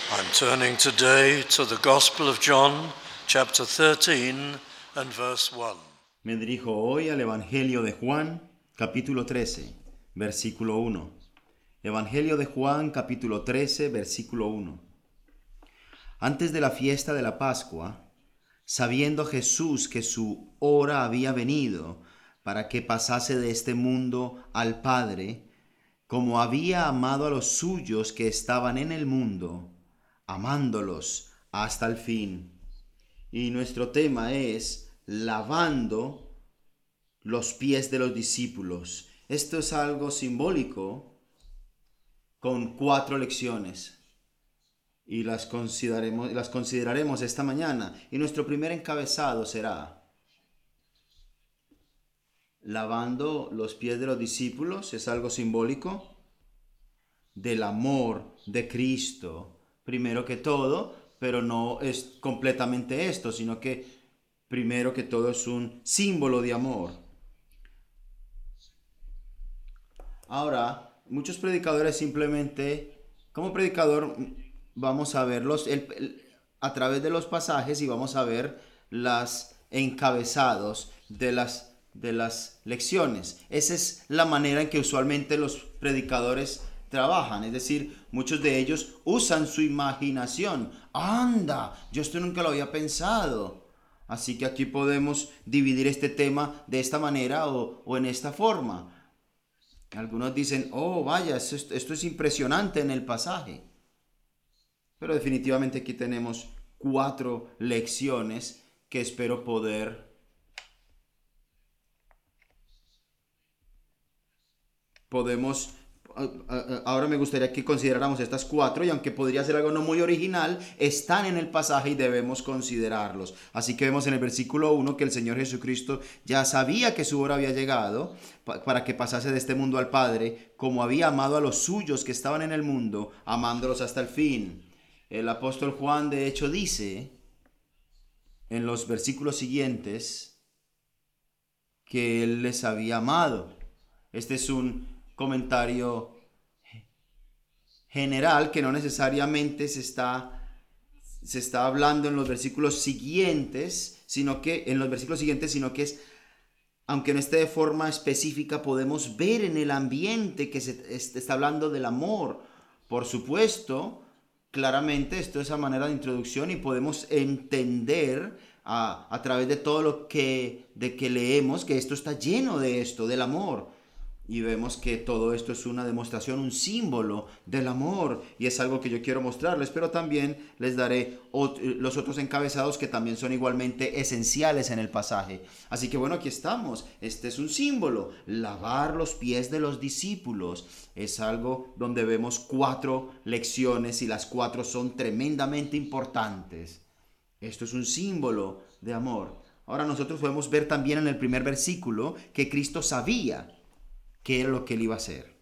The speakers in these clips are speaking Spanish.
I'm turning today to the Gospel of John, chapter 13 and verse 1. Me dirijo hoy al Evangelio de Juan, capítulo 13, versículo 1. Evangelio de Juan, capítulo 13, versículo 1. Antes de la fiesta de la Pascua, sabiendo Jesús que su hora había venido para que pasase de este mundo al Padre, como había amado a los suyos que estaban en el mundo, amándolos hasta el fin. Y nuestro tema es lavando los pies de los discípulos. Esto es algo simbólico con 4 lecciones y las consideraremos esta mañana. Y nuestro primer encabezado será lavando los pies de los discípulos. Es algo simbólico del amor de Cristo, primero que todo, pero no es completamente esto, sino que primero que todo es un símbolo de amor. Ahora, muchos predicadores simplemente, como predicador, vamos a verlos a través de los pasajes y vamos a ver las encabezados de las lecciones. Esa es la manera en que usualmente los predicadores trabajan, es decir, muchos de ellos usan su imaginación. Anda, yo esto nunca lo había pensado. Así que aquí podemos dividir este tema de esta manera o en esta forma. Algunos dicen, oh vaya, esto es impresionante en el pasaje. Pero definitivamente aquí tenemos 4 lecciones que espero ahora me gustaría que consideráramos estas 4, y aunque podría ser algo no muy original, están en el pasaje y debemos considerarlos. Así que vemos en el versículo 1 que el Señor Jesucristo ya sabía que su hora había llegado para que pasase de este mundo al Padre, como había amado a los suyos que estaban en el mundo, amándolos hasta el fin. El apóstol Juan de hecho dice en los versículos siguientes que Él les había amado. Este es un comentario general que no necesariamente se está hablando en los versículos siguientes, sino que es, aunque no esté de forma específica, podemos ver en el ambiente que se está hablando del amor. Por supuesto, claramente esto es a manera de introducción y podemos entender a través de todo lo que leemos que esto está lleno de esto, del amor. Y vemos que todo esto es una demostración, un símbolo del amor. Y es algo que yo quiero mostrarles, pero también les daré los otros encabezados que también son igualmente esenciales en el pasaje. Así que bueno, aquí estamos. Este es un símbolo. Lavar los pies de los discípulos. Es algo donde vemos 4 lecciones y las 4 son tremendamente importantes. Esto es un símbolo de amor. Ahora nosotros podemos ver también en el primer versículo que Cristo sabía qué era lo que él iba a hacer.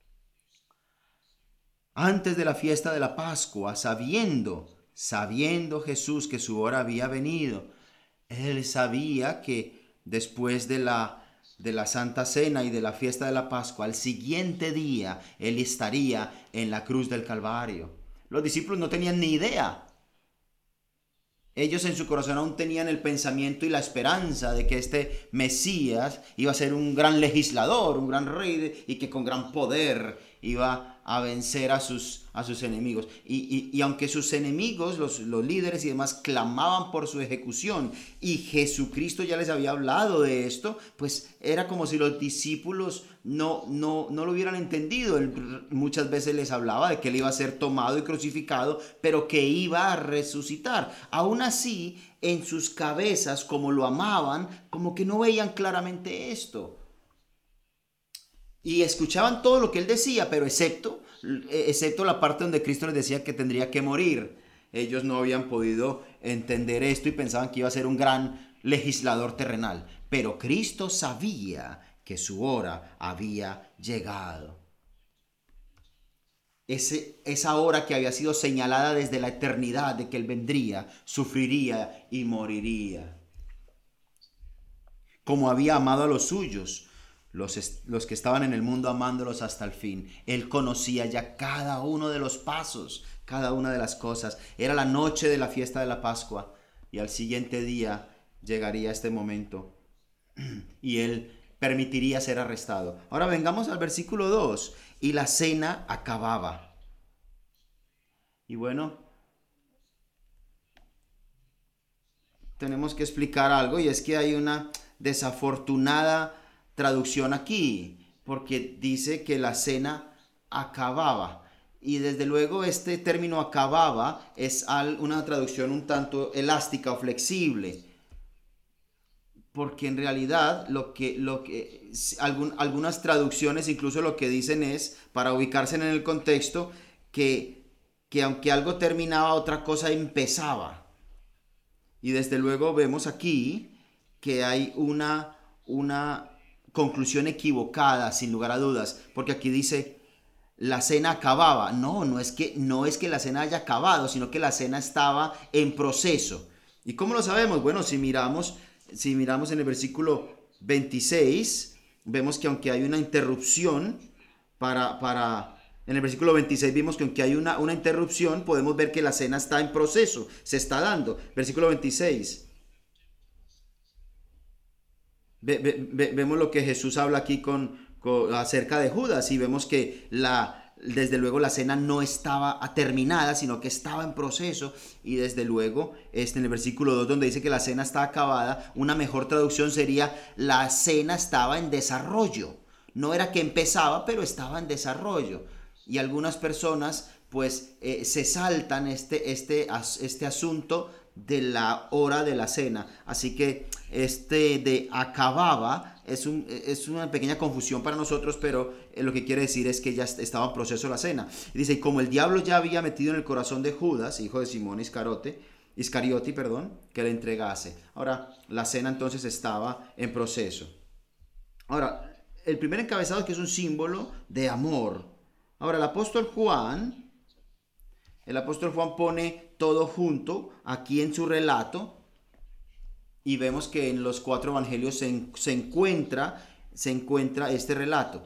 Antes de la fiesta de la Pascua, sabiendo Jesús que su hora había venido, él sabía que después de la Santa Cena y de la fiesta de la Pascua, al siguiente día, él estaría en la cruz del Calvario. Los discípulos no tenían ni idea. Ellos en su corazón aún tenían el pensamiento y la esperanza de que este Mesías iba a ser un gran legislador, un gran rey, y que con gran poder iba a vencer a sus enemigos. Y aunque sus enemigos, los líderes y demás, clamaban por su ejecución, y Jesucristo ya les había hablado de esto, pues era como si los discípulos no lo hubieran entendido. Él muchas veces les hablaba de que él iba a ser tomado y crucificado, pero que iba a resucitar. Aún así, en sus cabezas, como lo amaban, como que no veían claramente esto. Y escuchaban todo lo que él decía, pero excepto la parte donde Cristo les decía que tendría que morir. Ellos no habían podido entender esto y pensaban que iba a ser un gran legislador terrenal. Pero Cristo sabía que su hora había llegado. Esa hora que había sido señalada desde la eternidad de que él vendría, sufriría y moriría. Como había amado a los suyos, los que estaban en el mundo amándolos hasta el fin. Él conocía ya cada uno de los pasos, cada una de las cosas. Era la noche de la fiesta de la Pascua y al siguiente día llegaría este momento y él permitiría ser arrestado. Ahora vengamos al versículo 2. Y la cena acababa. Y bueno, tenemos que explicar algo, y es que hay una desafortunada traducción aquí, porque dice que la cena acababa. Y desde luego este término acababa es una traducción un tanto elástica o flexible, porque en realidad algunas traducciones incluso lo que dicen es, para ubicarse en el contexto, que aunque algo terminaba, otra cosa empezaba. Y desde luego vemos aquí que hay una conclusión equivocada, sin lugar a dudas, porque aquí dice la cena acababa. No es que la cena haya acabado, sino que la cena estaba en proceso. ¿Y cómo lo sabemos? Bueno, si miramos en el versículo 26, vemos que aunque hay una interrupción en el versículo 26 vimos que aunque hay una interrupción, podemos ver que la cena está en proceso, se está dando. Versículo 26. Vemos lo que Jesús habla aquí acerca de Judas, y vemos que desde luego la cena no estaba terminada, sino que estaba en proceso. Y desde luego en el versículo 2, donde dice que la cena está acabada, una mejor traducción sería la cena estaba en desarrollo. No era que empezaba, pero estaba en desarrollo. Y algunas personas pues se saltan este asunto de la hora de la cena. Así que de acababa es una pequeña confusión para nosotros, pero lo que quiere decir es que ya estaba en proceso la cena. Y dice, y como el diablo ya había metido en el corazón de Judas, hijo de Simón Iscariote, que le entregase. Ahora, la cena entonces estaba en proceso. Ahora, el primer encabezado es que es un símbolo de amor. Ahora, el apóstol Juan pone todo junto aquí en su relato, y vemos que en los 4 evangelios se encuentra este relato.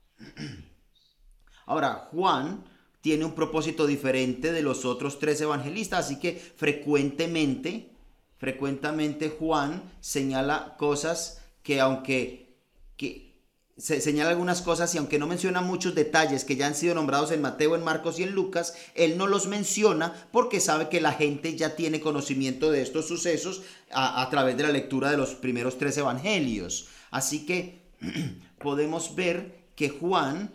Ahora, Juan tiene un propósito diferente de los otros 3 evangelistas, así que frecuentemente Juan señala cosas señala algunas cosas, y aunque no menciona muchos detalles que ya han sido nombrados en Mateo, en Marcos y en Lucas, él no los menciona porque sabe que la gente ya tiene conocimiento de estos sucesos a través de la lectura de los primeros 3 evangelios. Así que podemos ver que Juan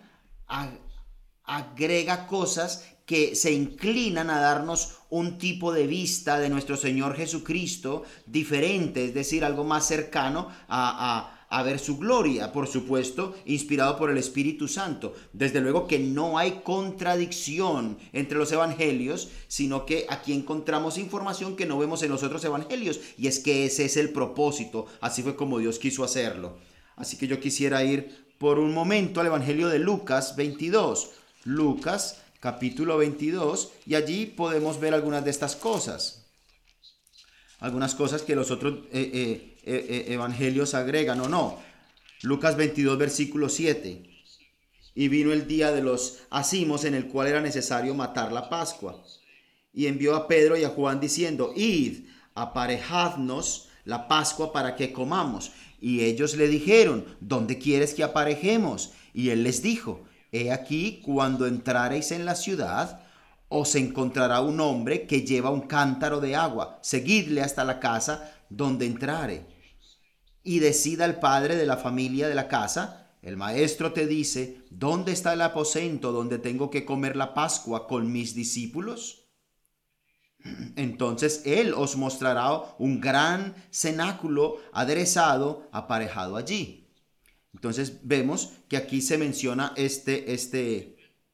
agrega cosas que se inclinan a darnos un tipo de vista de nuestro Señor Jesucristo diferente, es decir, algo más cercano a ver su gloria, por supuesto, inspirado por el Espíritu Santo. Desde luego que no hay contradicción entre los evangelios, sino que aquí encontramos información que no vemos en los otros evangelios, y es que ese es el propósito, así fue como Dios quiso hacerlo. Así que yo quisiera ir por un momento al evangelio de Lucas 22. Lucas capítulo 22, y allí podemos ver algunas de estas cosas. Algunas cosas que los otros evangelios agregan o no. Lucas 22, versículo 7. Y vino el día de los acimos, en el cual era necesario matar la Pascua. Y envió a Pedro y a Juan diciendo, id, aparejadnos la Pascua para que comamos. Y ellos le dijeron, ¿dónde quieres que aparejemos? Y él les dijo, he aquí, cuando entrareis en la ciudad, os encontrará un hombre que lleva un cántaro de agua. Seguidle hasta la casa donde entrare. Y decida el padre de la familia de la casa, el maestro te dice, ¿dónde está el aposento donde tengo que comer la Pascua con mis discípulos? Entonces él os mostrará un gran cenáculo aderezado, aparejado allí. Entonces vemos que aquí se menciona este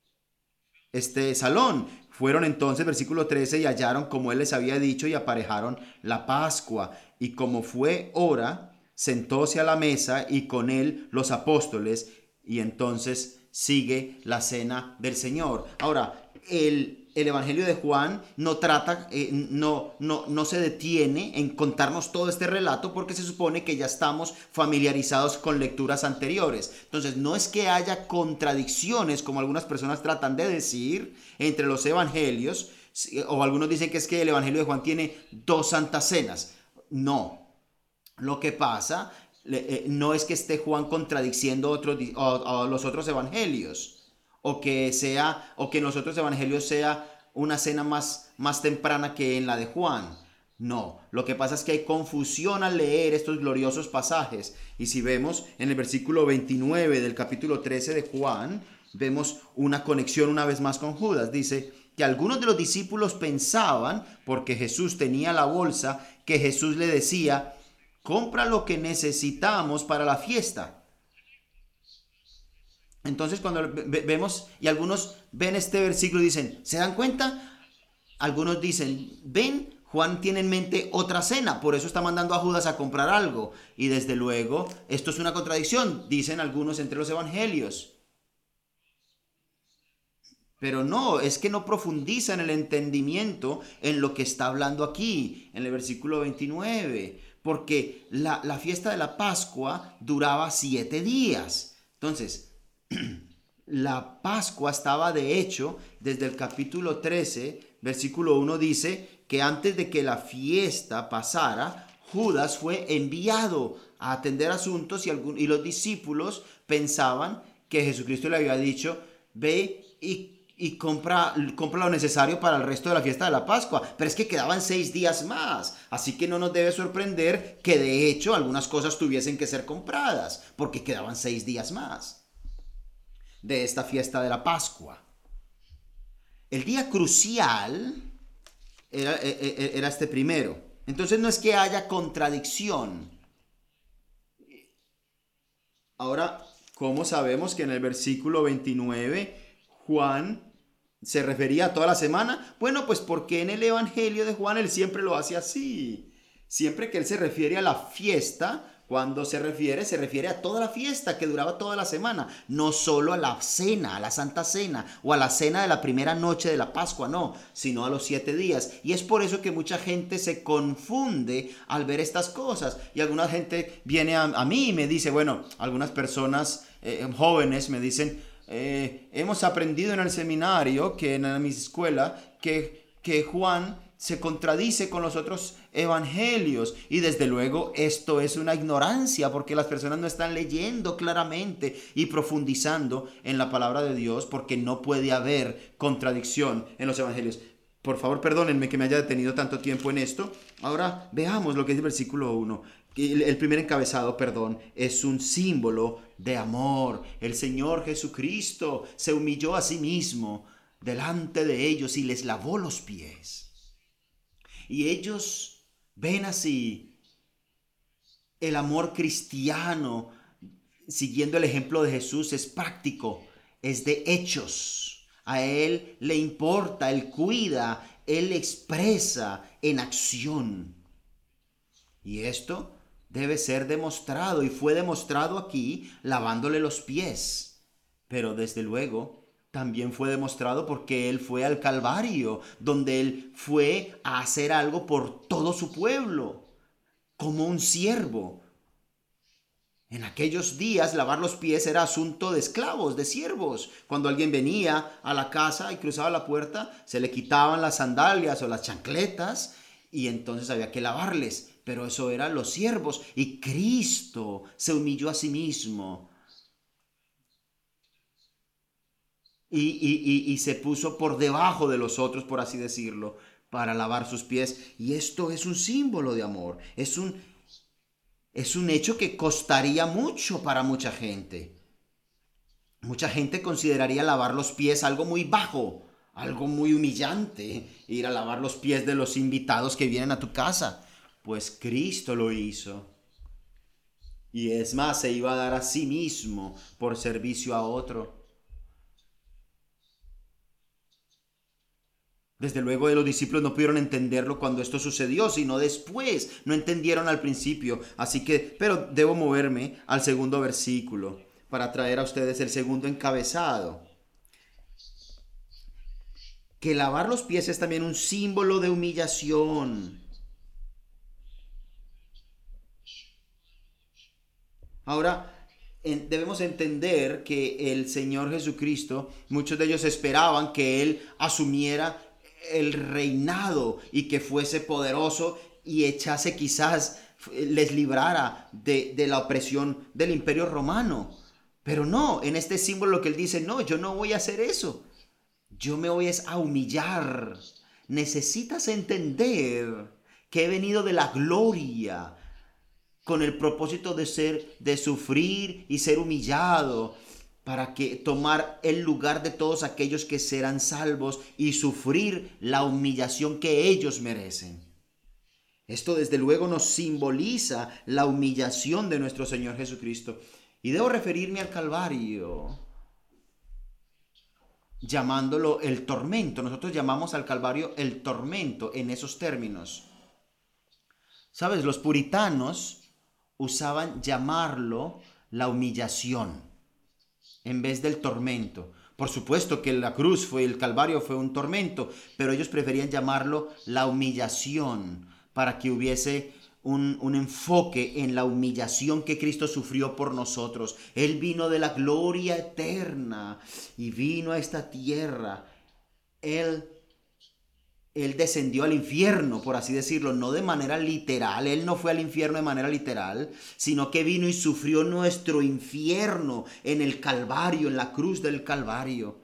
salón. Fueron entonces, versículo 13, y hallaron como él les había dicho, y aparejaron la Pascua. Y como fue hora, sentóse a la mesa, y con él los apóstoles, y entonces sigue la cena del Señor. Ahora, el el Evangelio de Juan no trata, no se detiene en contarnos todo este relato porque se supone que ya estamos familiarizados con lecturas anteriores. Entonces, no es que haya contradicciones, como algunas personas tratan de decir, entre los evangelios, o algunos dicen que es que el Evangelio de Juan tiene dos santas cenas. No. Lo que pasa no es que esté Juan contradiciendo a los otros evangelios, o que en los otros evangelios sea una cena más temprana que en la de Juan. No, lo que pasa es que hay confusión al leer estos gloriosos pasajes. Y si vemos en el versículo 29 del capítulo 13 de Juan, vemos una conexión una vez más con Judas. Dice que algunos de los discípulos pensaban, porque Jesús tenía la bolsa, que Jesús le decía: compra lo que necesitamos para la fiesta. Entonces cuando vemos y algunos ven este versículo y dicen, ¿se dan cuenta? Algunos dicen, ven, Juan tiene en mente otra cena, por eso está mandando a Judas a comprar algo. Y desde luego, esto es una contradicción, dicen algunos entre los evangelios. Pero no, es que no profundiza en el entendimiento en lo que está hablando aquí, en el versículo 29. Porque la fiesta de la Pascua duraba 7 días. Entonces, la Pascua estaba de hecho, desde el capítulo 13, versículo 1 dice que antes de que la fiesta pasara, Judas fue enviado a atender asuntos y los discípulos pensaban que Jesucristo le había dicho, ve y compra lo necesario para el resto de la fiesta de la Pascua. Pero es que quedaban 6 días más. Así que no nos debe sorprender que de hecho algunas cosas tuviesen que ser compradas, porque quedaban 6 días más de esta fiesta de la Pascua. El día crucial era este primero. Entonces no es que haya contradicción. Ahora, ¿cómo sabemos que en el versículo 29 Juan se refería a toda la semana? Bueno, pues porque en el Evangelio de Juan él siempre lo hace así. Siempre que él se refiere a la fiesta, cuando se refiere a toda la fiesta que duraba toda la semana, no solo a la cena, a la Santa Cena o a la cena de la primera noche de la Pascua, no, sino a los 7 días. Y es por eso que mucha gente se confunde al ver estas cosas. Y alguna gente viene a mí y me dice, bueno, algunas personas jóvenes me dicen, hemos aprendido en el seminario, que en mi escuela, que Juan se contradice con los otros evangelios, y desde luego esto es una ignorancia porque las personas no están leyendo claramente y profundizando en la palabra de Dios, porque no puede haber contradicción en los evangelios. Por favor, perdónenme que me haya detenido tanto tiempo en esto. Ahora veamos lo que es el versículo 1. El primer encabezado, es un símbolo de amor. El Señor Jesucristo se humilló a sí mismo delante de ellos y les lavó los pies. Y ellos ven así el amor cristiano, siguiendo el ejemplo de Jesús, es práctico, es de hechos. A Él le importa, Él cuida, Él expresa en acción. Y esto debe ser demostrado, y fue demostrado aquí lavándole los pies. Pero desde luego también fue demostrado porque Él fue al Calvario, donde Él fue a hacer algo por todo su pueblo, como un siervo. En aquellos días lavar los pies era asunto de esclavos, de siervos. Cuando alguien venía a la casa y cruzaba la puerta, se le quitaban las sandalias o las chancletas y entonces había que lavarles. Pero eso eran los siervos, y Cristo se humilló a sí mismo. Y se puso por debajo de los otros, por así decirlo, para lavar sus pies. Y esto es un símbolo de amor. Es un hecho que costaría mucho para mucha gente. Mucha gente consideraría lavar los pies algo muy bajo, algo muy humillante, ir a lavar los pies de los invitados que vienen a tu casa. Pues Cristo lo hizo. Y es más, se iba a dar a sí mismo por servicio a otro. Desde luego los discípulos no pudieron entenderlo cuando esto sucedió, sino después. No entendieron al principio. Así que, pero debo moverme al segundo versículo para traer a ustedes el segundo encabezado. que lavar los pies es también un símbolo de humillación. Ahora, debemos entender que el Señor Jesucristo, muchos de ellos esperaban que Él asumiera el reinado y que fuese poderoso y echase quizás, les librara de la opresión del Imperio Romano. Pero no, en este símbolo lo que Él dice, no, yo no voy a hacer eso. Yo me voy a humillar. Necesitas entender que he venido de la gloria con el propósito de sufrir y ser humillado, para que tomar el lugar de todos aquellos que serán salvos y sufrir la humillación que ellos merecen. Esto desde luego nos simboliza la humillación de nuestro Señor Jesucristo. Y debo referirme al Calvario, llamándolo el tormento. Nosotros llamamos al Calvario el tormento en esos términos. ¿Sabes? Los puritanos usaban llamarlo la humillación en vez del tormento. Por supuesto que la cruz el Calvario fue un tormento, pero ellos preferían llamarlo la humillación para que hubiese un enfoque en la humillación que Cristo sufrió por nosotros. Él vino de la gloria eterna y vino a esta tierra. Él descendió al infierno, por así decirlo, no de manera literal. Él no fue al infierno de manera literal, sino que vino y sufrió nuestro infierno en el Calvario, en la cruz del Calvario.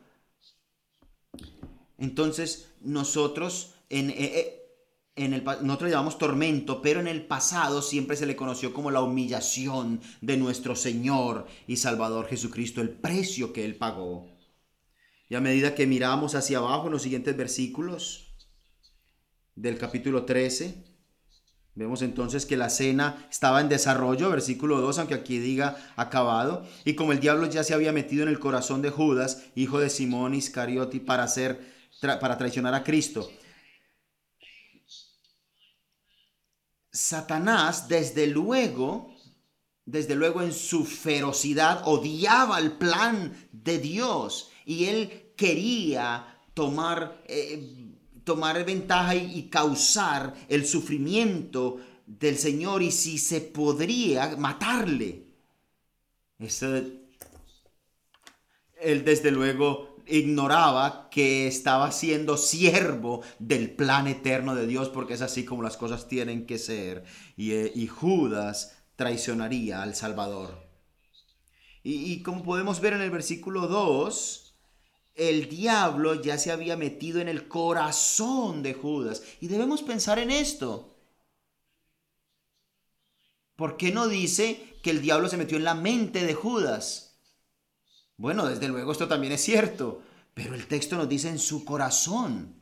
Entonces, nosotros nosotros llamamos tormento, pero en el pasado siempre se le conoció como la humillación de nuestro Señor y Salvador Jesucristo, el precio que Él pagó. Y a medida que miramos hacia abajo en los siguientes versículos del capítulo 13, vemos entonces que la cena estaba en desarrollo, versículo 2, aunque aquí diga acabado, y como el diablo ya se había metido en el corazón de Judas, hijo de Simón Iscariote, para traicionar a Cristo. Satanás, desde luego en su ferocidad, odiaba el plan de Dios y él quería tomar ventaja y causar el sufrimiento del Señor, y si se podría, matarle. Él desde luego ignoraba que estaba siendo siervo del plan eterno de Dios, porque es así como las cosas tienen que ser. Y Judas traicionaría al Salvador. Y como podemos ver en el versículo 2, el diablo ya se había metido en el corazón de Judas. Y debemos pensar en esto. ¿Por qué no dice que el diablo se metió en la mente de Judas? Bueno, desde luego esto también es cierto, pero el texto nos dice en su corazón.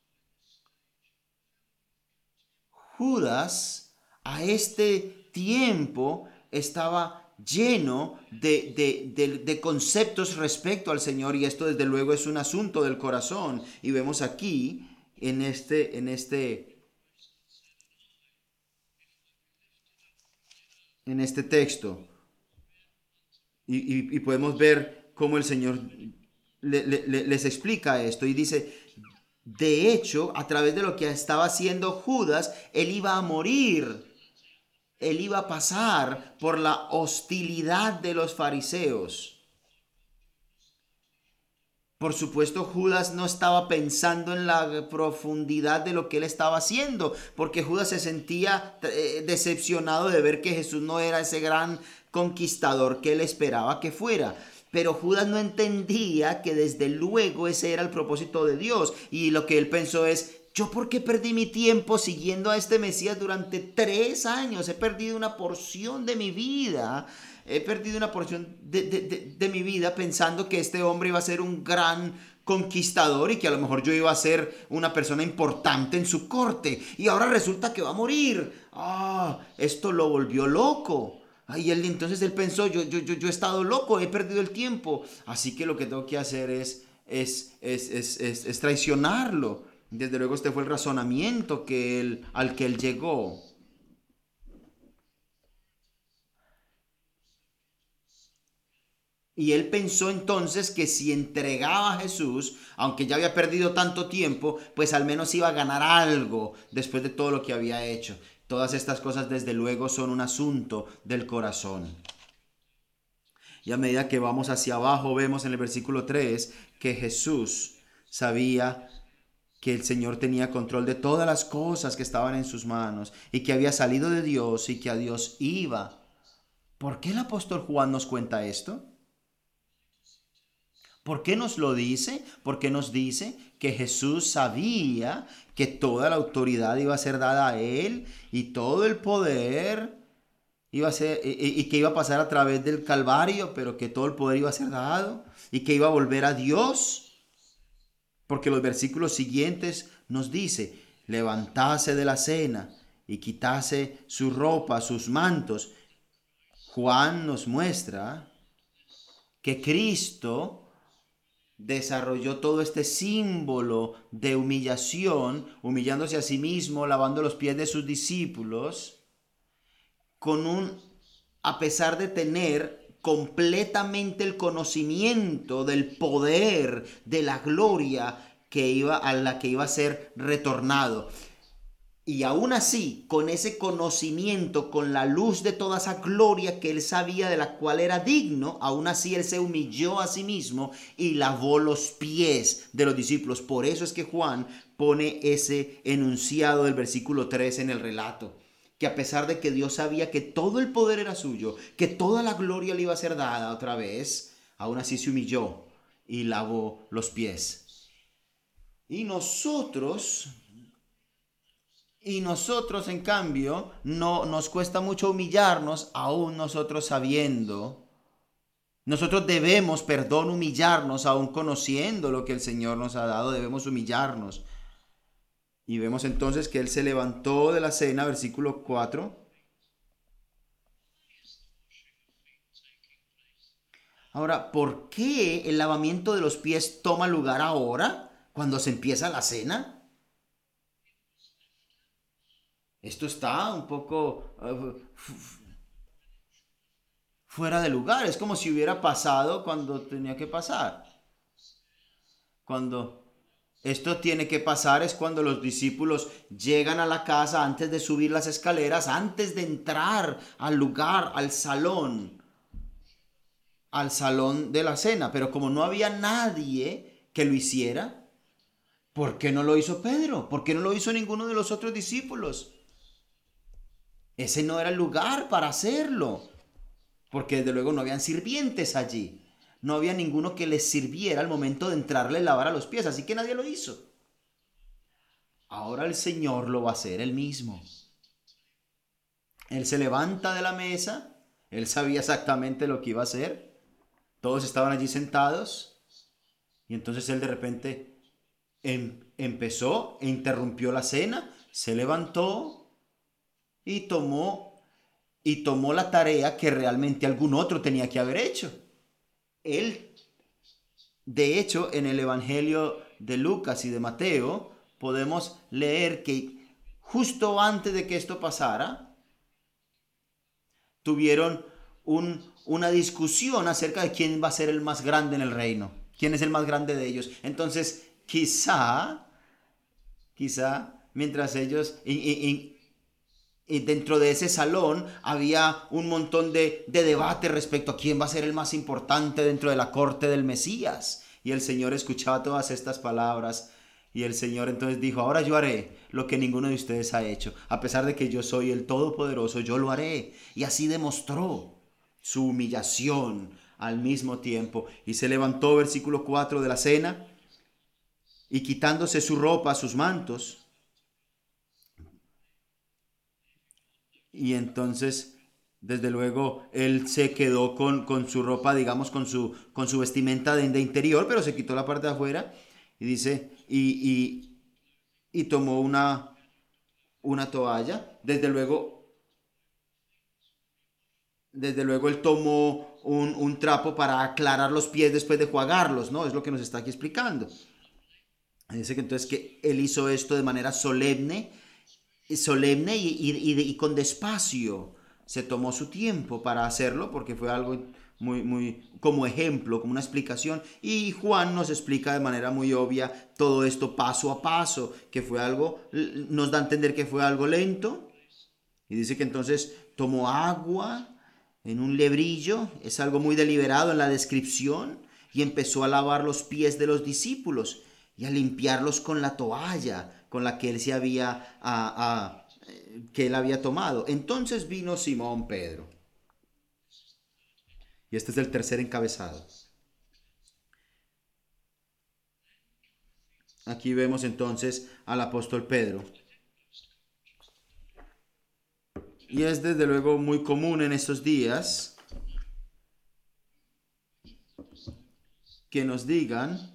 Judas a este tiempo estaba lleno de conceptos respecto al Señor, y esto desde luego es un asunto del corazón. Y vemos aquí en este texto y podemos ver cómo el Señor les explica esto, y dice: de hecho, a través de lo que estaba haciendo Judas, él iba a morir. Él iba a pasar por la hostilidad de los fariseos. Por supuesto, Judas no estaba pensando en la profundidad de lo que él estaba haciendo, porque Judas se sentía decepcionado de ver que Jesús no era ese gran conquistador que él esperaba que fuera. Pero Judas no entendía que desde luego ese era el propósito de Dios, y lo que él pensó es: ¿yo por qué perdí mi tiempo siguiendo a este Mesías durante 3 años? He perdido una porción de mi vida. He perdido una porción de mi vida pensando que este hombre iba a ser un gran conquistador y que a lo mejor yo iba a ser una persona importante en su corte. Y ahora resulta que va a morir. Esto lo volvió loco. Y entonces él pensó: yo he estado loco, he perdido el tiempo. Así que lo que tengo que hacer es traicionarlo. Desde luego este fue el razonamiento al que él llegó. Y él pensó entonces que si entregaba a Jesús, aunque ya había perdido tanto tiempo, pues al menos iba a ganar algo después de todo lo que había hecho. Todas estas cosas desde luego son un asunto del corazón. Y a medida que vamos hacia abajo vemos en el versículo 3 que Jesús sabía que el Señor tenía control de todas las cosas que estaban en sus manos y que había salido de Dios y que a Dios iba. ¿Por qué el apóstol Juan nos cuenta esto? ¿Por qué nos lo dice? Porque nos dice que Jesús sabía que toda la autoridad iba a ser dada a él y todo el poder iba a ser, y que iba a pasar a través del Calvario, pero que todo el poder iba a ser dado y que iba a volver a Dios. Porque los versículos siguientes nos dice, levantase de la cena y quitase su ropa, sus mantos. Juan nos muestra que Cristo desarrolló todo este símbolo de humillación, humillándose a sí mismo, lavando los pies de sus discípulos, a pesar de tener completamente el conocimiento del poder, de la gloria a la que iba a ser retornado. Y aún así, con ese conocimiento, con la luz de toda esa gloria que él sabía de la cual era digno, aún así él se humilló a sí mismo y lavó los pies de los discípulos. Por eso es que Juan pone ese enunciado del versículo 3 en el relato. Que a pesar de que Dios sabía que todo el poder era suyo, que toda la gloria le iba a ser dada otra vez, aún así se humilló y lavó los pies. Y nosotros, en cambio, no nos cuesta mucho humillarnos, aún nosotros sabiendo. Nosotros debemos, humillarnos, aún conociendo lo que el Señor nos ha dado, debemos humillarnos. Y vemos entonces que él se levantó de la cena, versículo 4. Ahora, ¿por qué el lavamiento de los pies toma lugar ahora, cuando se empieza la cena? Esto está un poco fuera de lugar. Es como si hubiera pasado cuando tenía que pasar. Cuando esto tiene que pasar es cuando los discípulos llegan a la casa antes de subir las escaleras, antes de entrar al lugar, al salón de la cena. Pero como no había nadie que lo hiciera, ¿por qué no lo hizo Pedro? ¿Por qué no lo hizo ninguno de los otros discípulos? Ese no era el lugar para hacerlo, porque desde luego no habían sirvientes allí. No había ninguno que les sirviera al momento de entrarle a lavar a los pies, así que nadie lo hizo. Ahora el Señor lo va a hacer él mismo. Él se levanta de la mesa, él sabía exactamente lo que iba a hacer, todos estaban allí sentados, y entonces él de repente empezó e interrumpió la cena, se levantó y tomó la tarea que realmente algún otro tenía que haber hecho. Él, de hecho, en el Evangelio de Lucas y de Mateo, podemos leer que justo antes de que esto pasara, tuvieron una discusión acerca de quién va a ser el más grande en el reino, quién es el más grande de ellos. Entonces, quizá, mientras ellos... Y dentro de ese salón había un montón de debate respecto a quién va a ser el más importante dentro de la corte del Mesías. Y el Señor escuchaba todas estas palabras. Y el Señor entonces dijo, ahora yo haré lo que ninguno de ustedes ha hecho. A pesar de que yo soy el Todopoderoso, yo lo haré. Y así demostró su humillación al mismo tiempo. Y se levantó, versículo 4 de la cena, y quitándose su ropa, sus mantos. Y entonces, desde luego, él se quedó con su ropa, digamos, con su vestimenta de interior, pero se quitó la parte de afuera. Y dice, y tomó una toalla. Desde luego, él tomó un trapo para aclarar los pies después de enjuagarlos, ¿no? Es lo que nos está aquí explicando. Dice que entonces que él hizo esto de manera solemne y con despacio. Se tomó su tiempo para hacerlo porque fue algo como ejemplo, como una explicación, y Juan nos explica de manera muy obvia todo esto paso a paso, que fue algo, nos da a entender que fue algo lento, y dice que entonces tomó agua en un lebrillo, es algo muy deliberado en la descripción, y empezó a lavar los pies de los discípulos y a limpiarlos con la toalla con la que él se había que él había tomado. Entonces vino Simón Pedro. Y este es el tercer encabezado. Aquí vemos entonces al apóstol Pedro. Y es desde luego muy común en estos días que nos digan,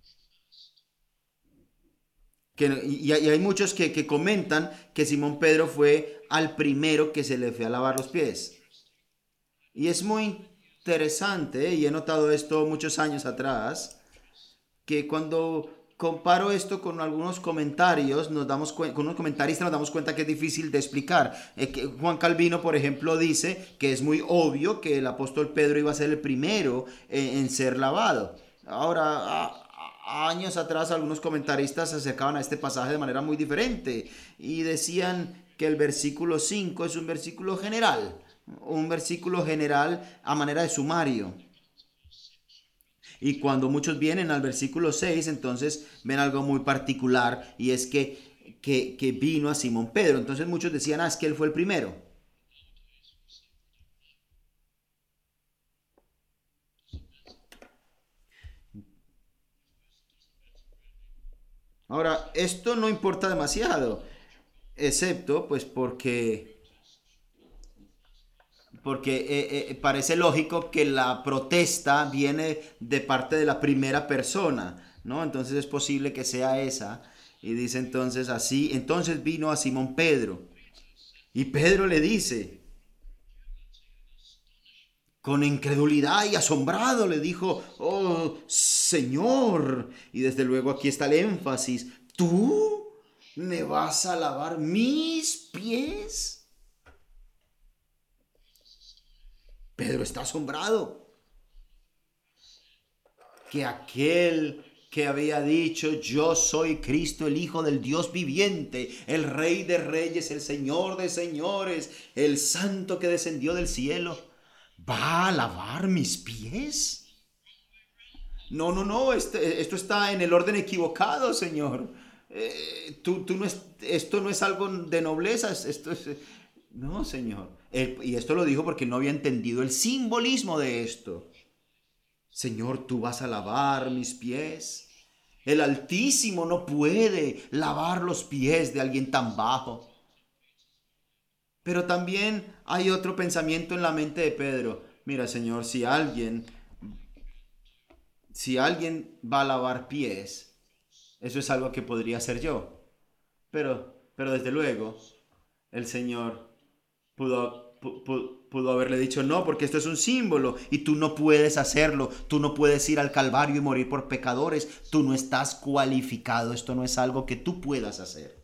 y hay muchos que comentan que Simón Pedro fue al primero que se le fue a lavar los pies. Y es muy interesante, y he notado esto muchos años atrás, que cuando comparo esto con algunos comentarios, con unos comentaristas nos damos cuenta que es difícil de explicar. Que Juan Calvino, por ejemplo, dice que es muy obvio que el apóstol Pedro iba a ser el primero en ser lavado. Ahora, años atrás, algunos comentaristas se acercaban a este pasaje de manera muy diferente y decían que el versículo 5 es un versículo general a manera de sumario. Y cuando muchos vienen al versículo 6, entonces ven algo muy particular, y es que vino a Simón Pedro. Entonces muchos decían, es que él fue el primero. Ahora, esto no importa demasiado, excepto pues porque parece lógico que la protesta viene de parte de la primera persona, ¿no? Entonces es posible que sea esa. Y dice entonces así, entonces vino a Simón Pedro. Y Pedro le dice, con incredulidad y asombrado, le dijo, oh, Señor. Y desde luego aquí está el énfasis, ¿tú me vas a lavar mis pies? Pedro está asombrado. Que aquel que había dicho, yo soy Cristo, el Hijo del Dios viviente, el Rey de Reyes, el Señor de Señores, el Santo que descendió del cielo, ¿va a lavar mis pies? No, esto está en el orden equivocado, Señor. Esto no es algo de nobleza, esto es... No, Señor. Y esto lo dijo porque no había entendido el simbolismo de esto. Señor, tú vas a lavar mis pies. El Altísimo no puede lavar los pies de alguien tan bajo. Pero también hay otro pensamiento en la mente de Pedro. Mira, Señor, si alguien va a lavar pies, eso es algo que podría hacer yo. Pero desde luego, el Señor pudo haberle dicho no, porque esto es un símbolo y tú no puedes hacerlo, tú no puedes ir al Calvario y morir por pecadores, tú no estás cualificado, esto no es algo que tú puedas hacer.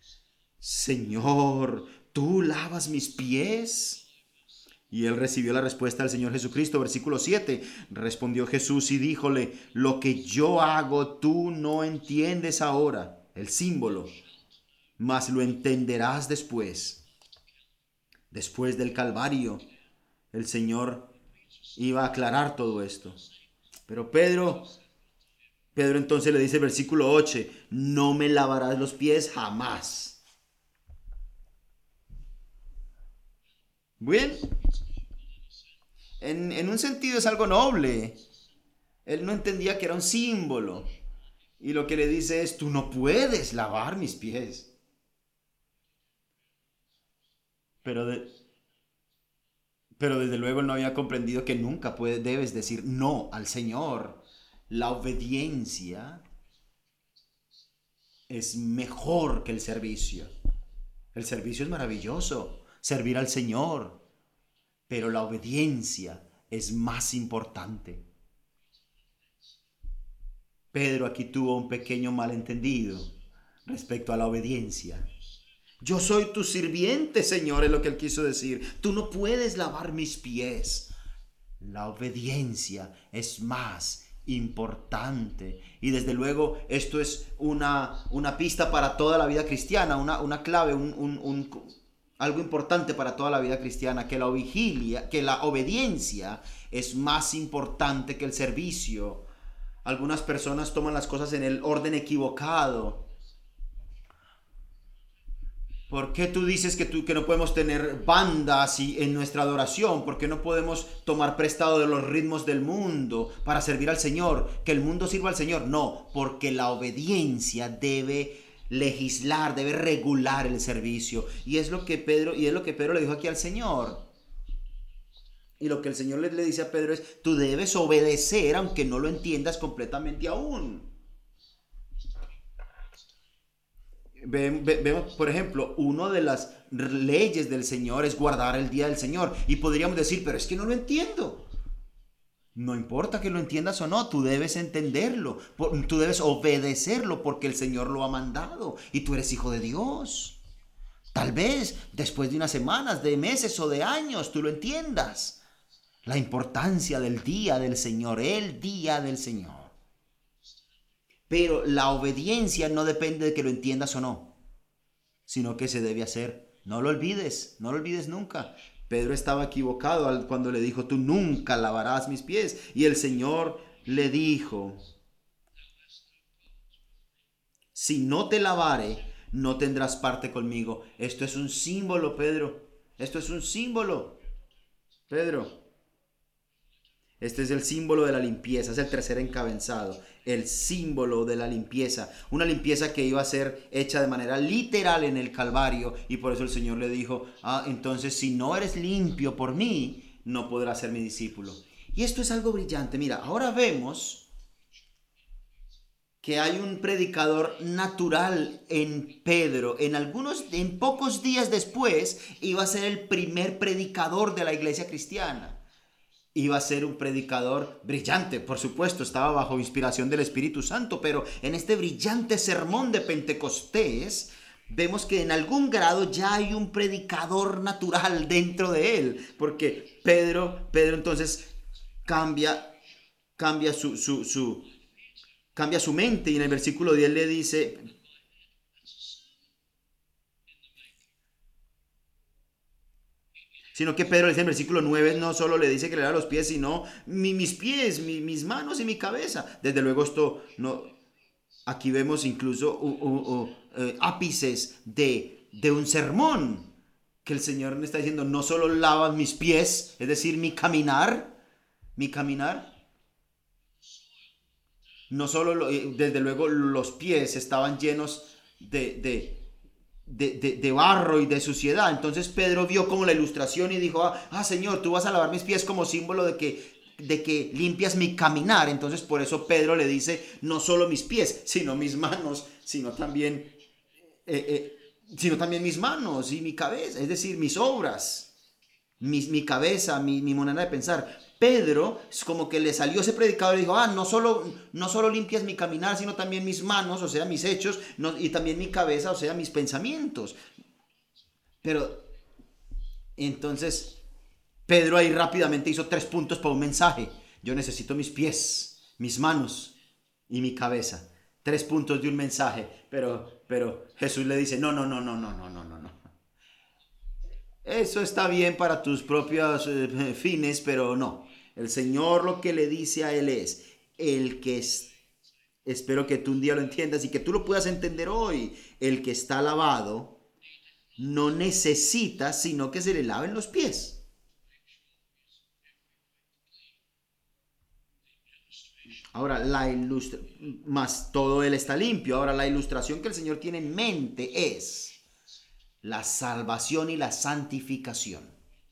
Señor, ¿tú lavas mis pies? Y él recibió la respuesta del Señor Jesucristo, versículo 7. Respondió Jesús y díjole, lo que yo hago tú no entiendes ahora, el símbolo, mas lo entenderás después. Después del Calvario, el Señor iba a aclarar todo esto. Pero Pedro entonces le dice, versículo 8, no me lavarás los pies jamás. Bien, en un sentido es algo noble. Él no entendía que era un símbolo. Y lo que le dice es, tú no puedes lavar mis pies. Pero desde luego él no había comprendido que nunca debes decir no al Señor. La obediencia es mejor que el servicio. El servicio es maravilloso, servir al Señor, pero la obediencia es más importante. Pedro aquí tuvo un pequeño malentendido respecto a la obediencia. Yo soy tu sirviente, Señor, es lo que él quiso decir. Tú no puedes lavar mis pies. La obediencia es más importante. Y desde luego esto es una pista para toda la vida cristiana, una clave, algo importante para toda la vida cristiana, que la obediencia es más importante que el servicio. Algunas personas toman las cosas en el orden equivocado. ¿Por qué tú dices que no podemos tener bandas en nuestra adoración? ¿Por qué no podemos tomar prestado de los ritmos del mundo para servir al Señor? ¿Que el mundo sirva al Señor? No, porque la obediencia debe legislar, debe regular el servicio. Y es lo que Pedro le dijo aquí al Señor. Y lo que el Señor le dice a Pedro es: tú debes obedecer aunque no lo entiendas completamente aún. Vemos, por ejemplo, una de las leyes del Señor es guardar el día del Señor. Y podríamos decir: pero es que no lo entiendo. No importa que lo entiendas o no, tú debes entenderlo. Tú debes obedecerlo porque el Señor lo ha mandado. Y tú eres hijo de Dios. Tal vez después de unas semanas, de meses o de años, tú lo entiendas. La importancia del día del Señor, el día del Señor. Pero la obediencia no depende de que lo entiendas o no, sino que se debe hacer. No lo olvides nunca. Pedro estaba equivocado cuando le dijo: tú nunca lavarás mis pies. Y el Señor le dijo: si no te lavare, no tendrás parte conmigo. Esto es un símbolo, Pedro. Esto es un símbolo, Pedro. Este es el símbolo de la limpieza, es el tercer encabezado, el símbolo de la limpieza. Una limpieza que iba a ser hecha de manera literal en el Calvario, y por eso el Señor le dijo: entonces si no eres limpio por mí, no podrás ser mi discípulo. Y esto es algo brillante. Mira, ahora vemos que hay un predicador natural en Pedro. En pocos días después, iba a ser el primer predicador de la iglesia cristiana. Iba a ser un predicador brillante, por supuesto, estaba bajo inspiración del Espíritu Santo, pero en este brillante sermón de Pentecostés vemos que en algún grado ya hay un predicador natural dentro de él, porque Pedro entonces cambia su mente, y en el versículo 10 le dice: sino que Pedro le dice en el versículo 9, no solo le dice que le lave los pies, sino mis pies, mis manos y mi cabeza. Desde luego esto no. Aquí vemos incluso ápices de un sermón que el Señor me está diciendo: no solo lavas mis pies, es decir, mi caminar, no solo, desde luego los pies estaban llenos de barro y de suciedad. Entonces Pedro vio como la ilustración y dijo: Señor, tú vas a lavar mis pies como símbolo de que limpias mi caminar. Entonces por eso Pedro le dice: no solo mis pies, sino mis manos, sino también mis manos y mi cabeza, es decir, mis obras, mi cabeza, mi manera de pensar. Pedro es como que le salió ese predicador y dijo: no solo limpias mi caminar, sino también mis manos, o sea, mis hechos, y también mi cabeza, o sea, mis pensamientos. Pero entonces Pedro ahí rápidamente hizo 3 puntos para un mensaje: yo necesito mis pies, mis manos y mi cabeza. 3 puntos de un mensaje. Pero Jesús le dice: no. Eso está bien para tus propios fines, pero no. El Señor lo que le dice a él es: espero que tú un día lo entiendas y que tú lo puedas entender hoy. El que está lavado no necesita sino que se le laven los pies. Ahora, más todo él está limpio. Ahora, la ilustración que el Señor tiene en mente es la salvación y la santificación.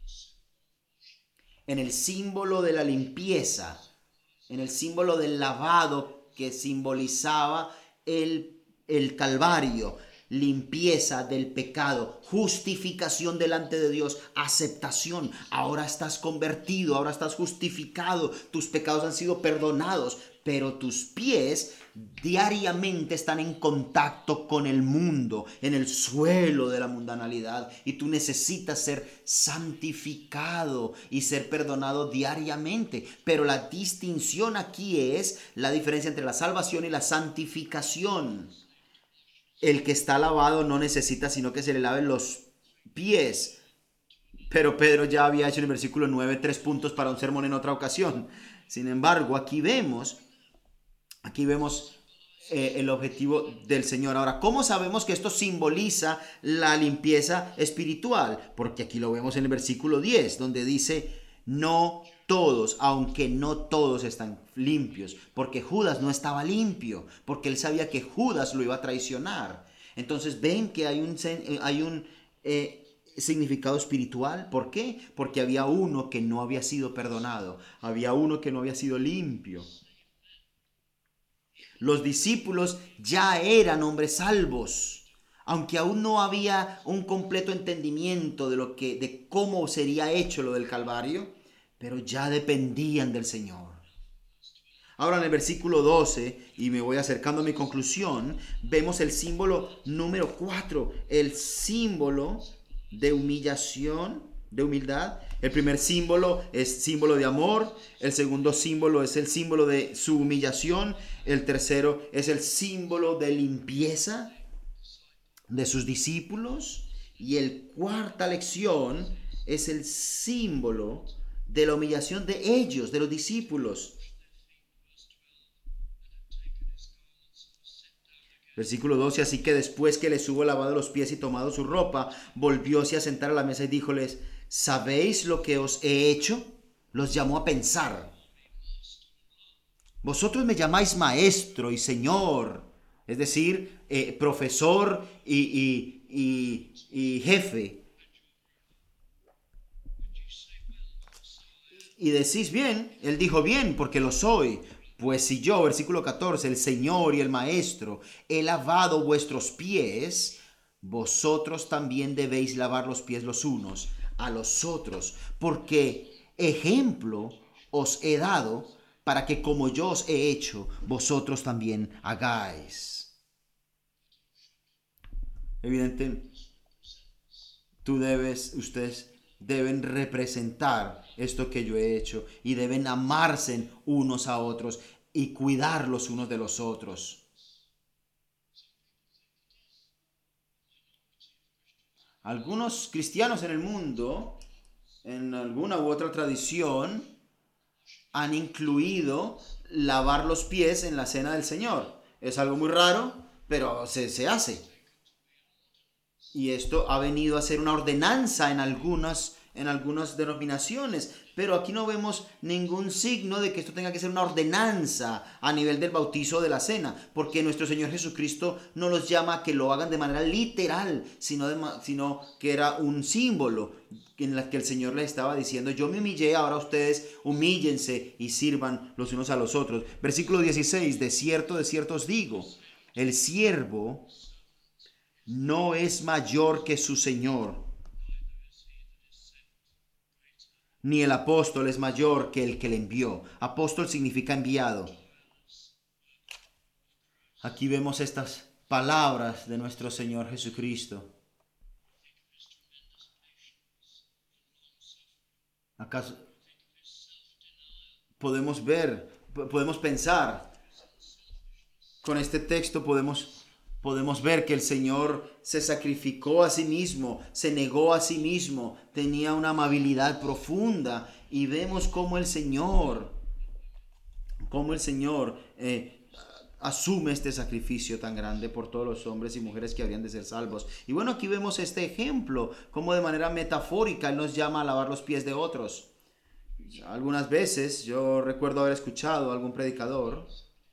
En el símbolo de la limpieza, en el símbolo del lavado que simbolizaba el Calvario, limpieza del pecado, justificación delante de Dios, aceptación. Ahora estás convertido, ahora estás justificado, tus pecados han sido perdonados. pero tus pies diariamente están en contacto con el mundo, en el suelo de la mundanalidad, y tú necesitas ser santificado y ser perdonado diariamente. Pero la distinción aquí es la diferencia entre la salvación y la santificación. El que está lavado no necesita sino que se le laven los pies. Pero Pedro ya había hecho en el versículo 9 3 puntos para un sermón en otra ocasión. Sin embargo, aquí vemos el objetivo del Señor. Ahora, ¿cómo sabemos que esto simboliza la limpieza espiritual? Porque aquí lo vemos en el versículo 10, donde dice, no todos, aunque no todos están limpios, porque Judas no estaba limpio, porque él sabía que Judas lo iba a traicionar. Entonces ven que hay un significado espiritual. ¿Por qué? Porque había uno que no había sido perdonado, había uno que no había sido limpio. Los discípulos ya eran hombres salvos, aunque aún no había un completo entendimiento de cómo sería hecho lo del Calvario, pero ya dependían del Señor. Ahora en el versículo 12, y me voy acercando a mi conclusión, vemos el símbolo número 4, el símbolo de humillación, de humildad. El primer símbolo es símbolo de amor, el segundo símbolo es el símbolo de su humillación, el tercero es el símbolo de limpieza de sus discípulos, y el cuarta lección es el símbolo de la humillación de ellos, de los discípulos. Versículo 12, así que después que les hubo lavado los pies y tomado su ropa, volvióse a sentar a la mesa y díjoles, ¿sabéis lo que os he hecho? Los llamó a pensar. Vosotros me llamáis maestro y señor, es decir, profesor y jefe. Y decís bien, él dijo bien, porque lo soy. Pues si yo, versículo 14, el Señor y el Maestro, he lavado vuestros pies, vosotros también debéis lavar los pies los unos a los otros, porque ejemplo os he dado para que como yo os he hecho, vosotros también hagáis. Evidente, ustedes deben representar esto que yo he hecho y deben amarse unos a otros y cuidar los unos de los otros. Algunos cristianos en el mundo, en alguna u otra tradición, han incluido lavar los pies en la cena del Señor. Es algo muy raro, pero se hace. Y esto ha venido a ser una ordenanza en algunas denominaciones, pero aquí no vemos ningún signo de que esto tenga que ser una ordenanza a nivel del bautizo de la cena, porque nuestro Señor Jesucristo no los llama a que lo hagan de manera literal, sino que era un símbolo en la que el Señor les estaba diciendo, yo me humillé, ahora ustedes humíllense y sirvan los unos a los otros. Versículo 16, de cierto os digo, el siervo no es mayor que su Señor, ni el apóstol es mayor que el que le envió. Apóstol significa enviado. Aquí vemos estas palabras de nuestro Señor Jesucristo. ¿Acaso podemos pensar, con este texto podemos ver que el Señor se sacrificó a sí mismo, se negó a sí mismo, tenía una amabilidad profunda, y vemos cómo el Señor asume este sacrificio tan grande por todos los hombres y mujeres que habrían de ser salvos. Y bueno, aquí vemos este ejemplo, cómo de manera metafórica Él nos llama a lavar los pies de otros. Algunas veces yo recuerdo haber escuchado a algún predicador,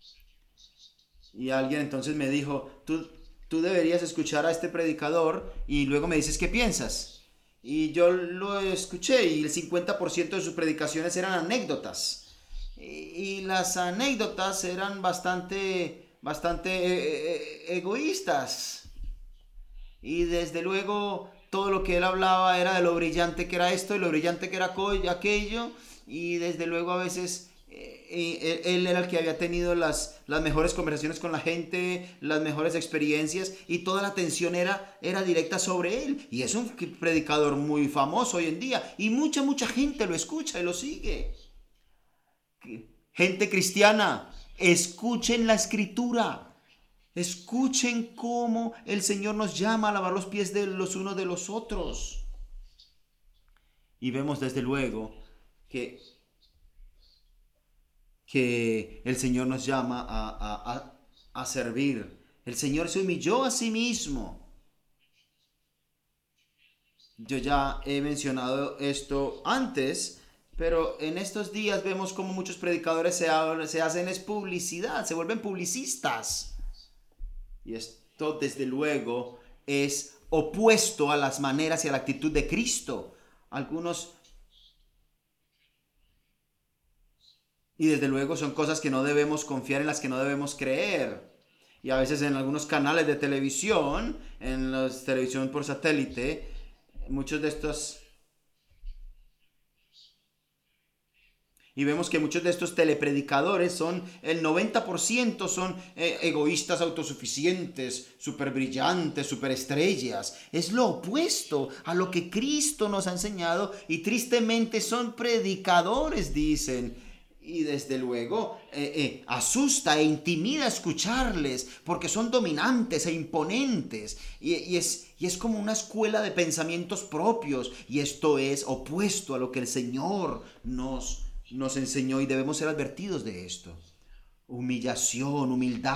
y alguien entonces me dijo, tú deberías escuchar a este predicador y luego me dices qué piensas. Y yo lo escuché y el 50% de sus predicaciones eran anécdotas. Y las anécdotas eran bastante egoístas. Y desde luego todo lo que él hablaba era de lo brillante que era esto y lo brillante que era aquello. Y desde luego a veces él era el que había tenido las mejores conversaciones con la gente, las mejores experiencias, y toda la atención era directa sobre él. Y es un predicador muy famoso hoy en día, y mucha gente lo escucha y lo sigue. Gente cristiana, escuchen la escritura. Escuchen cómo el Señor nos llama a lavar los pies de los unos de los otros. Y vemos desde luego que el Señor nos llama a servir. El Señor se humilló a sí mismo. Yo ya he mencionado esto antes, pero en estos días vemos como muchos predicadores se hacen es publicidad, se vuelven publicistas. Y esto desde luego es opuesto a las maneras y a la actitud de Cristo. Y desde luego son cosas que no debemos confiar, en las que no debemos creer. Y a veces en algunos canales de televisión, en la televisión por satélite, muchos de estos... Y vemos que muchos de estos telepredicadores son, el 90% son egoístas autosuficientes, súper brillantes, súper estrellas. Es lo opuesto a lo que Cristo nos ha enseñado, y tristemente son predicadores, dicen. Y desde luego asusta e intimida escucharles, porque son dominantes e imponentes. Y es como una escuela de pensamientos propios. Y esto es opuesto a lo que el Señor nos enseñó, y debemos ser advertidos de esto. Humillación,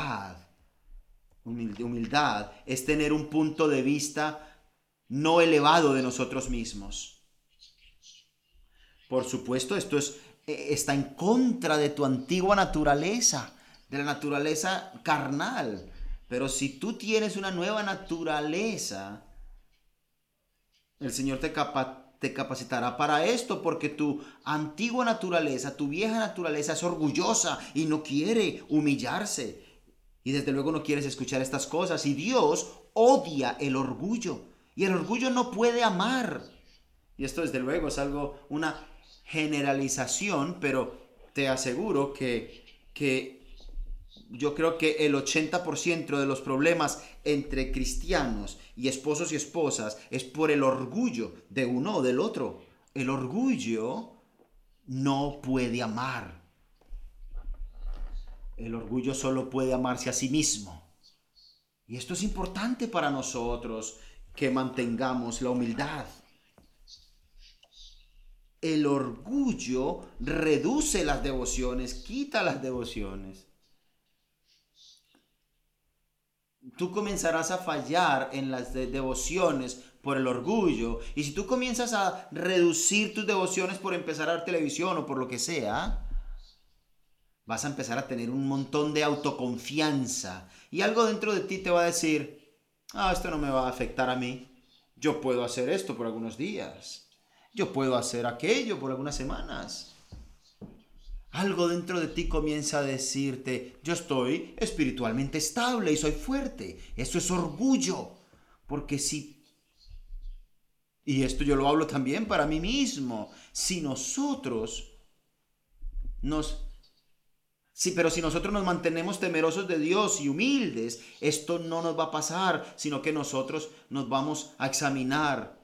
humildad es tener un punto de vista no elevado de nosotros mismos. Por supuesto, esto está en contra de tu antigua naturaleza, de la naturaleza carnal. Pero si tú tienes una nueva naturaleza, el Señor te capacitará para esto, porque tu antigua naturaleza, tu vieja naturaleza es orgullosa y no quiere humillarse. Y desde luego no quieres escuchar estas cosas. Y Dios odia el orgullo. Y el orgullo no puede amar. Y esto desde luego es una generalización, pero te aseguro que yo creo que el 80% de los problemas entre cristianos y esposos y esposas es por el orgullo de uno o del otro. El orgullo no puede amar. El orgullo solo puede amarse a sí mismo. Y esto es importante para nosotros, que mantengamos la humildad. El orgullo reduce las devociones, quita las devociones. Tú comenzarás a fallar en las devociones por el orgullo. Y si tú comienzas a reducir tus devociones por empezar a ver televisión o por lo que sea, vas a empezar a tener un montón de autoconfianza. Y algo dentro de ti te va a decir, esto no me va a afectar a mí. Yo puedo hacer esto por algunos días. Yo puedo hacer aquello por algunas semanas. Algo dentro de ti comienza a decirte, yo estoy espiritualmente estable y soy fuerte. Eso es orgullo. Porque y esto yo lo hablo también para mí mismo, si nosotros pero si nosotros nos mantenemos temerosos de Dios y humildes, esto no nos va a pasar, sino que nosotros nos vamos a examinar.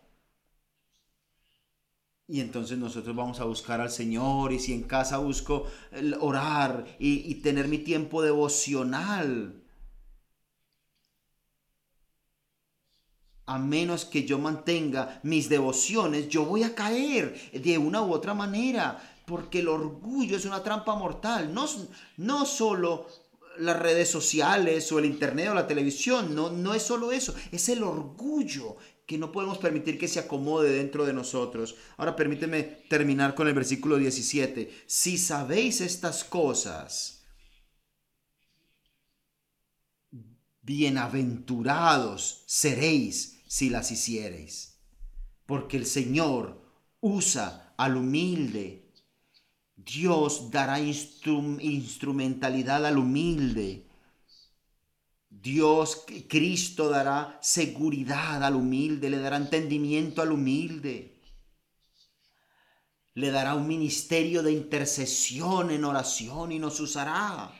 Y entonces nosotros vamos a buscar al Señor, y si en casa busco orar y tener mi tiempo devocional, a menos que yo mantenga mis devociones, yo voy a caer de una u otra manera, porque el orgullo es una trampa mortal. No solo las redes sociales o el internet o la televisión, no es solo eso, es el orgullo que no podemos permitir que se acomode dentro de nosotros. Ahora permíteme terminar con el versículo 17. Si sabéis estas cosas, bienaventurados seréis si las hiciereis, porque el Señor usa al humilde. Dios dará instrumentalidad al humilde. Cristo dará seguridad al humilde, le dará entendimiento al humilde. Le dará un ministerio de intercesión en oración y nos usará.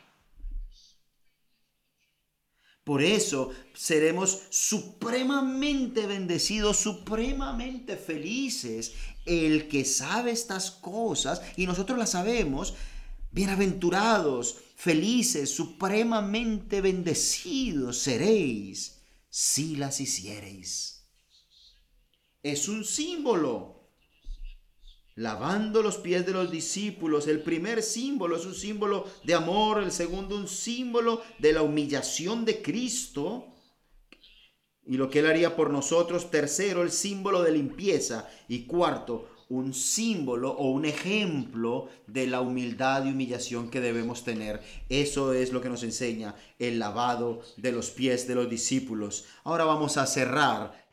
Por eso seremos supremamente bendecidos, supremamente felices. El que sabe estas cosas, y nosotros las sabemos, bienaventurados, felices, supremamente bendecidos seréis si las hiciereis. Es un símbolo. Lavando los pies de los discípulos. El primer símbolo es un símbolo de amor, el segundo un símbolo de la humillación de Cristo y lo que Él haría por nosotros. Tercero, el símbolo de limpieza. Y cuarto, un símbolo o un ejemplo de la humildad y humillación que debemos tener. Eso es lo que nos enseña el lavado de los pies de los discípulos. Ahora vamos a cerrar